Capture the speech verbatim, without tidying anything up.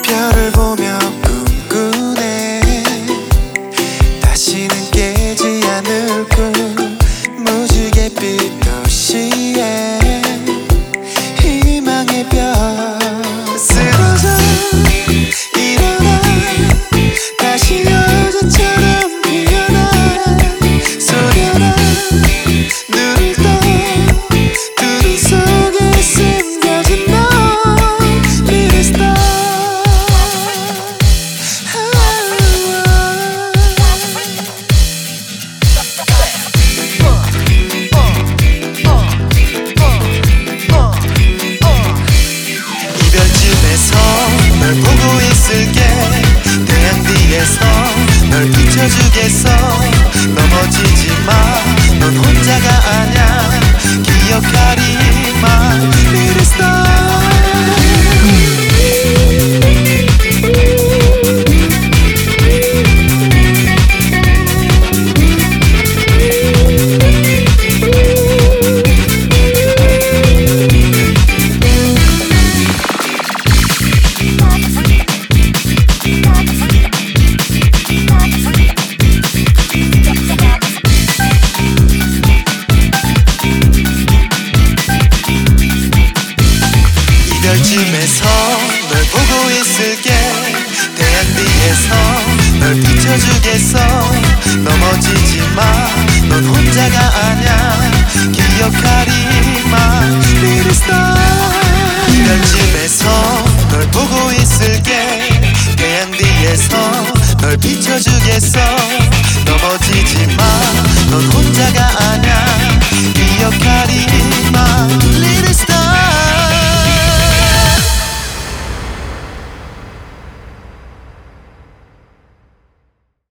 별을 보며 꿈꾸네. 다시는 깨지 않을 꿈, 무지갯빛 도시에 희망의 별. 쓰러져 일어나 다시 여자처럼 피어나. 소려라 눈을 떠 두 눈 속에 숨겨진 너 Little star. 이별쯤에서 널 보고 있을게. 태양 뒤에서 널 비춰주겠어. 넘어지지 마, 넌 혼자가 아냐. 기억하리만 Little star. 이별쯤에서 널 보고 있을게. 태양 뒤에서 널 비춰주겠어. 넘어지지 마, 넌 혼자가 아냐. 기억하리만 Little star. 이별쯤에서 널 보고 있을게. 태양 뒤에서 널 비춰주겠어. 넘어지지 마, 넌 혼자가 아냐.